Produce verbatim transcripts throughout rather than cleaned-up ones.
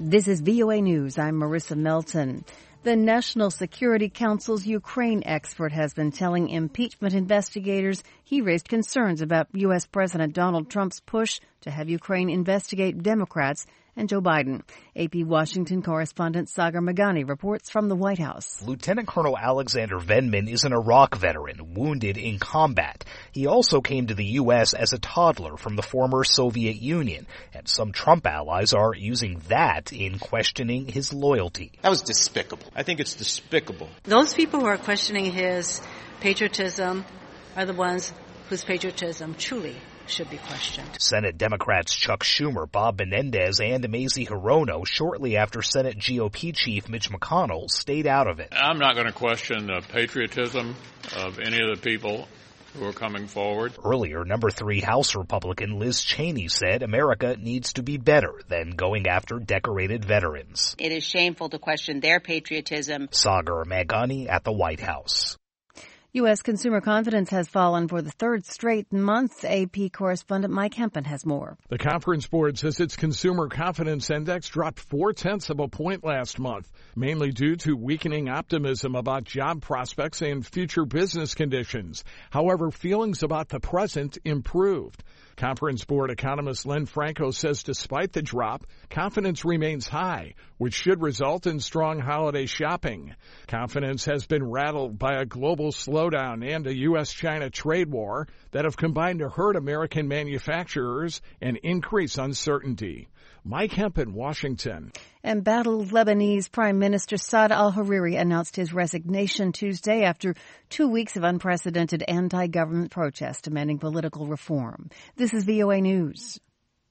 This is V O A News. I'm Marissa Melton. The National Security Council's Ukraine expert has been telling impeachment investigators he raised concerns about U S. President Donald Trump's push to have Ukraine investigate Democrats and Joe Biden. A P Washington correspondent Sagar Meghani reports from the White House. Lieutenant Colonel Alexander Vindman is an Iraq veteran, wounded in combat. He also came to the U S as a toddler from the former Soviet Union, and some Trump allies are using that in questioning his loyalty. That was despicable. I think it's despicable. Those people who are questioning his patriotism are the ones whose patriotism truly should be questioned. Senate Democrats Chuck Schumer, Bob Menendez, and Mazie Hirono, shortly after Senate G O P chief Mitch McConnell, stayed out of it. I'm not going to question the patriotism of any of the people who are coming forward. Earlier, number three House Republican Liz Cheney said America needs to be better than going after decorated veterans. It is shameful to question their patriotism. Sagar Meghani at the White House. U S consumer confidence has fallen for the third straight month. A P correspondent Mike Hempen has more. The Conference Board says its consumer confidence index dropped four-tenths of a point last month, mainly due to weakening optimism about job prospects and future business conditions. However, feelings about the present improved. Conference Board economist Len Franco says despite the drop, confidence remains high, which should result in strong holiday shopping. Confidence has been rattled by a global slowdown and a U S China trade war that have combined to hurt American manufacturers and increase uncertainty. Mike Hemp in Washington. Embattled Lebanese Prime Minister Saad al-Hariri announced his resignation Tuesday after two weeks of unprecedented anti-government protests demanding political reform. This is V O A News.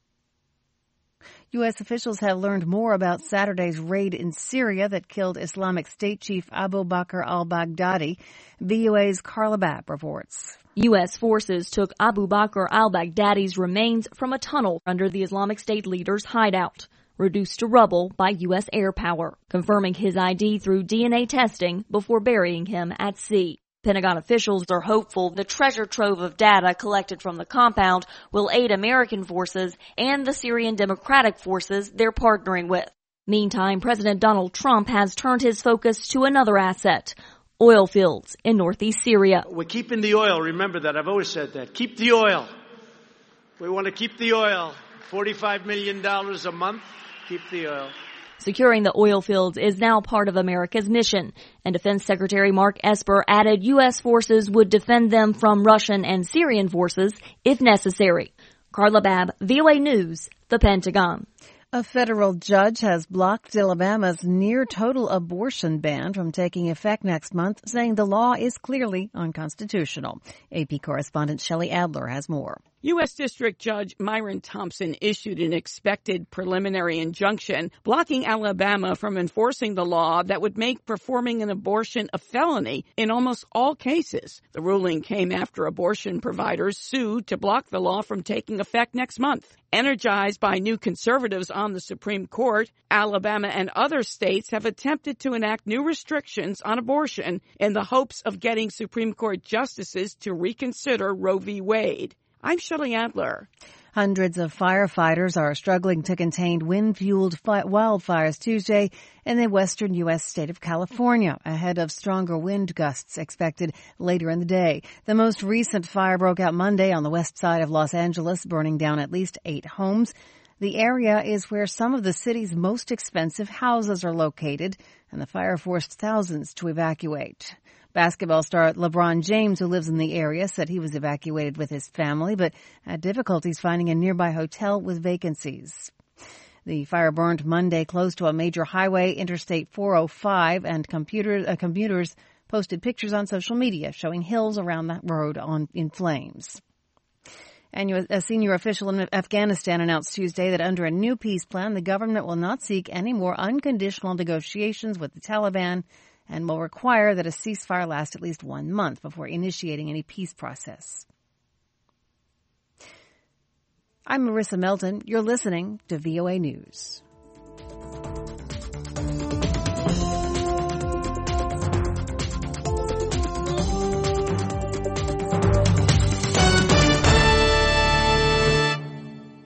U S officials have learned more about Saturday's raid in Syria that killed Islamic State chief Abu Bakr al-Baghdadi. V O A's Carla Babb reports. U S forces took Abu Bakr al-Baghdadi's remains from a tunnel under the Islamic State leader's hideout, reduced to rubble by U S air power, confirming his I D through D N A testing before burying him at sea. Pentagon officials are hopeful the treasure trove of data collected from the compound will aid American forces and the Syrian Democratic Forces they're partnering with. Meantime, President Donald Trump has turned his focus to another asset, oil fields in northeast Syria. We're keeping the oil. Remember that. I've always said that. Keep the oil. We want to keep the oil. forty-five million dollars a month. Keep the oil. Securing the oil fields is now part of America's mission, and Defense Secretary Mark Esper added U S forces would defend them from Russian and Syrian forces if necessary. Carla Babb, V O A News, the Pentagon. A federal judge has blocked Alabama's near-total abortion ban from taking effect next month, saying the law is clearly unconstitutional. A P correspondent Shelley Adler has more. U S. District Judge Myron Thompson issued an expected preliminary injunction blocking Alabama from enforcing the law that would make performing an abortion a felony in almost all cases. The ruling came after abortion providers sued to block the law from taking effect next month. Energized by new conservatives on the Supreme Court, Alabama and other states have attempted to enact new restrictions on abortion in the hopes of getting Supreme Court justices to reconsider Roe v. Wade. I'm Shelley Adler. Hundreds of firefighters are struggling to contain wind-fueled fi- wildfires Tuesday in the western U S state of California, ahead of stronger wind gusts expected later in the day. The most recent fire broke out Monday on the west side of Los Angeles, burning down at least eight homes. The area is where some of the city's most expensive houses are located, and the fire forced thousands to evacuate. Basketball star LeBron James, who lives in the area, said he was evacuated with his family, but had difficulties finding a nearby hotel with vacancies. The fire burned Monday close to a major highway, Interstate four oh five, and computer, uh, computers posted pictures on social media showing hills around that road on in flames. And a senior official in Afghanistan announced Tuesday that under a new peace plan, the government will not seek any more unconditional negotiations with the Taliban and will require that a ceasefire last at least one month before initiating any peace process. I'm Marissa Melton. You're listening to V O A News.